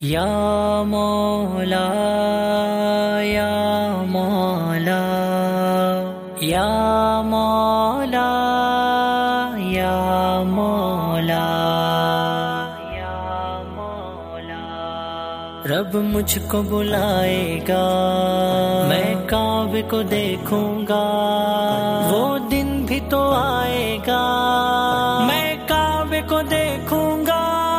یا مولا یا مولا یا مولا یا مولا یا مولا، رب مجھ کو بلائے گا، میں کعبے کو دیکھوں گا، وہ دن بھی تو آئے گا، میں کعبے کو دیکھوں گا،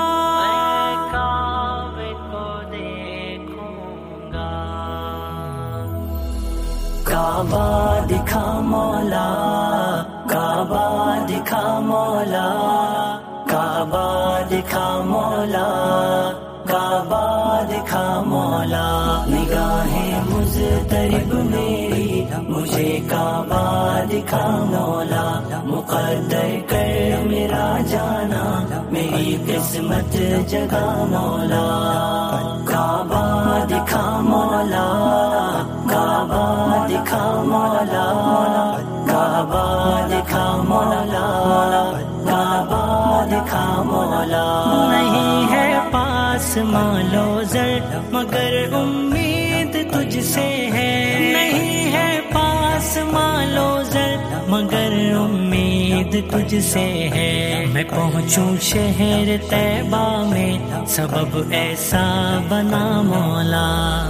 کعبہ دکھا مولا، کعبہ دکھا مولا، کعبہ دکھا مولا، کعبہ دکھا مولا، نگاہیں مضطرب میری مجھے کعبہ دکھا مولا، مقدر کر میرا جانا، میری قسمت جگا مولا، کعبہ دکھا مولا، کعبہ دکھا مولا، کعبہ دکھا مولا، کعبہ دکھا مولا، نہیں ہے پاس مال و زر مگر امید تجھ سے ہے، نہیں ہے پاس مال و زر مگر امید تجھ سے ہے، میں پہنچوں شہر طیبہ میں سبب ایسا بنا مولا،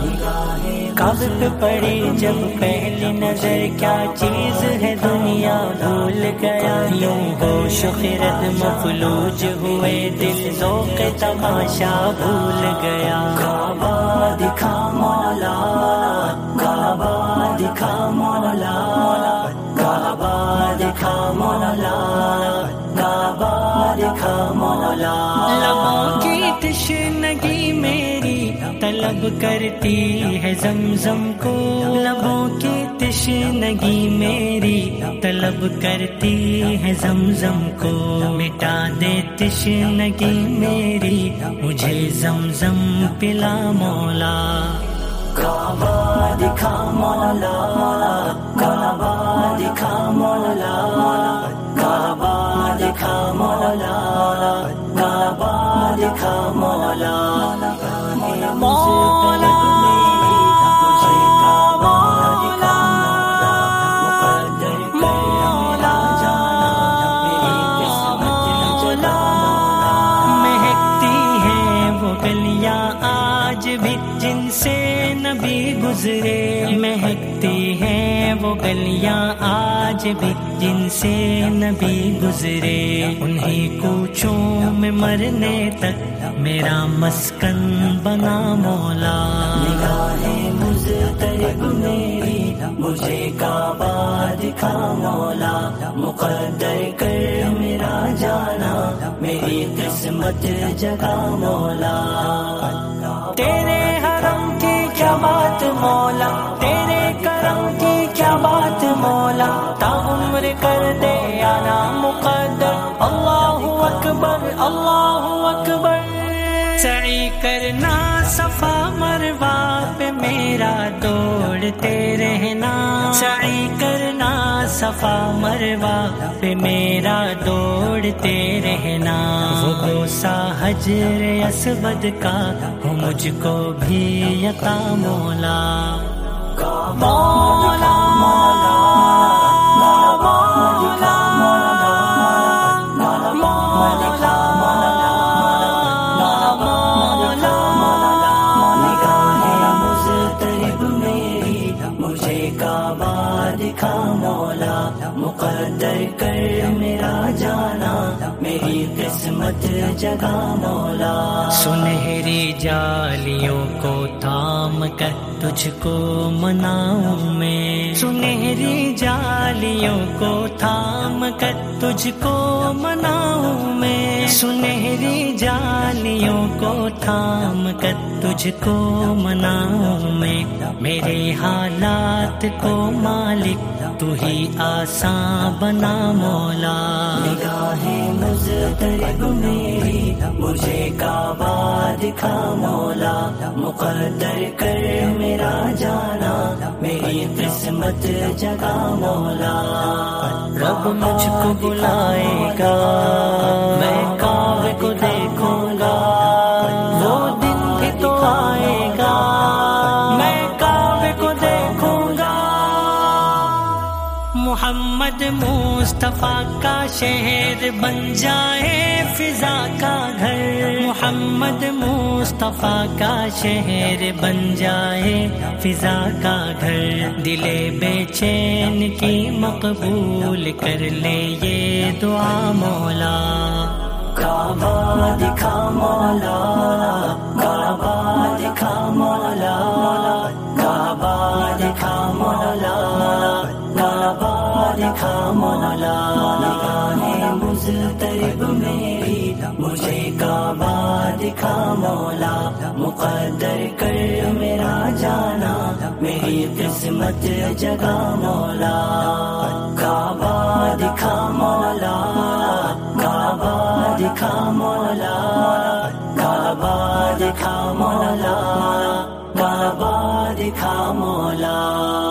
کعبے پہ پڑی جب پہلی نظر کیا چیز ہے دنیا بھول گیا، یوں ہوش و خرد مفلوج ہوئے دل ذوق تماشا بھول گیا، کعبہ دکھا مولا، کعبہ دکھا مولا، کعبہ دکھا مولا، کعبہ دکھا مولا، لبوں کی تشنگی میری طلب کرتی ہے زمزم کو، لبوں کی تشنگی میری طلب کرتی ہے زمزم کو، مٹا دے تشنگی میری مجھے زمزم پلا مولا، کعبہ دکھا مولا، کعبہ دکھا مولا، کعبہ دکھا مولا، کعبہ دکھا مولا، مولا جن سے نبی گزرے، مہکتی ہیں وہ گلیاں آج بھی جن سے نبی گزرے، انہیں کوچوں میں مرنے تک میرا مسکن بنا مولا، نگاہیں مضطرب میری مجھے کعبہ دکھا مولا، مقدر کر میرا جانا، میری قسمت جگا مولا، تیرے حرم کی کیا بات مولا، تیرے کرم کی کیا بات مولا، تا عمر کر دے آنا مقدر، اللہ اکبر اللہ اکبر، سعی کرنا صفا مروہ پہ میرا دوڑتے رہنا، سعی کرنا صفا مروہ پہ میرا دوڑتے رہنا، وہ بوسہ حجر اسود کا ہو مجھ کو بھی عطا مولا، مولا مقدر کر میرا جانا، میری قسمت جگا مولا، سنہری جالیوں کو تھام کر تجھ کو مناؤں میں، سنہری جالیوں کو تھام کر تجھ کو مناؤں میں، سنہری جالیوں کو تھام کر تجھ کو مناؤں میں، میرے حالات کو مالک تو ہی آسان بنا مولا، نگاہیں مضطرب میری مجھے کعبہ دکھا مولا، مقدر کر میرا جانا، میری قسمت جگا مولا، رب مجھ کو بلائے گا، میں کعبے کو دیکھوں گا، وہ دن بھی تو پاک کا شہر بن جائے فضا کا گھر، محمد مصطفیٰ کا شہر بن جائے فضا کا گھر، دل بے چین کی مقبول کر لے یہ دعا مولا۔ کعبہ دکھا مولا، کعبہ دکھا مولا، کعبہ دکھا مولا، کعبہ دکھا مولا، نگاہیں مضطرب میری مجھے کعبہ دکھا مولا، مقدر کر میرا جانا میری قسمت جگا مولا۔ کعبہ دکھا مولا، کعبہ دکھا مولا، کعبہ دکھا مولا، کعبہ دکھا مولا۔